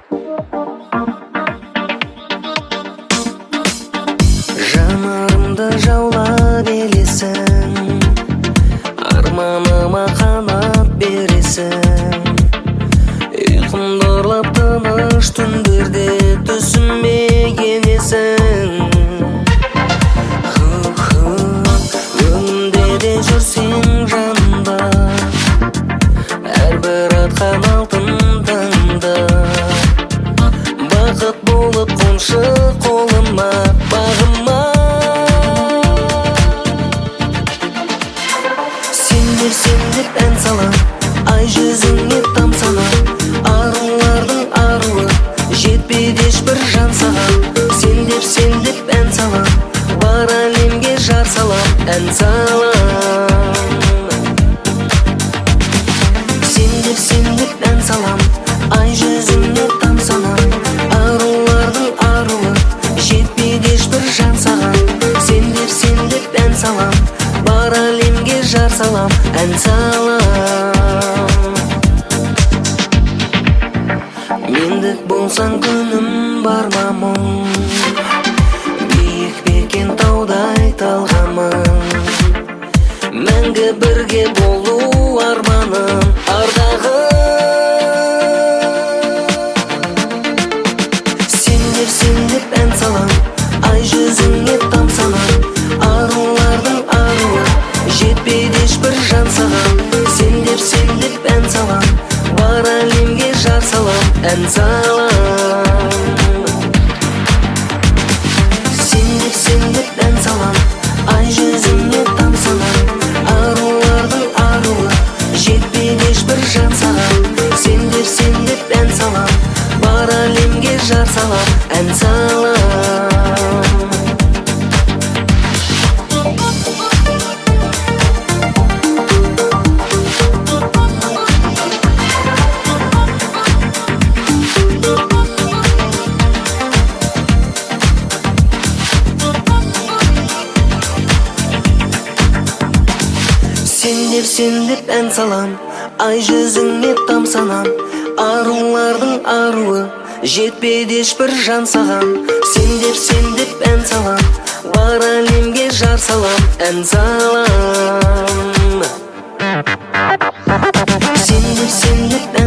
Жанарымды жаулап елесің, арманыма қанат бересің. Ұйқымды ұрлап тыныш түндерде түсіме енесің. Өңімде де жүрсең жанымда, әрбір атқан алтын таңда. Бақыт болып қоншы қолыма, бағыма. Сен деп ән салам, ай жүзіңе тамсанам. Арулардың аруы, жетпейді ешбір жан саған. Сен деп ән салам, бар әлемге жар салам, ән салам. Сен деп ән салам, ай жүзіңе тамсанам. Арулардың аруы, жетпейді ешбір жан саған. Сен деп ән салам, бар әлемге жар салам, ән салам. Мендік болсаң күнім бар ма мұң, биік бекен таудай талғамың. Мәңгі бірге болу арманым, ардағым. Сен деп ән салам, ай жүзіңе тамсанам. Арулардың аруы, жетпейді ешбір жан саған. Сен деп ән салам, бар әлемге жар салам, ән салам. Сен деп ән салам, ай жүзіңе тамсанам. Арулардың аруы, жетпейді ешбір жан саған. Сен деп ән салам, бар әлемге жар салам, ән салам. Сен деп ән салам, ай жүзіңе тамсанам. Арулардың аруы, жетпейді ешбір жан саған. Сен деп ән салам, бар әлемге жар салам, ән салам. Сен деп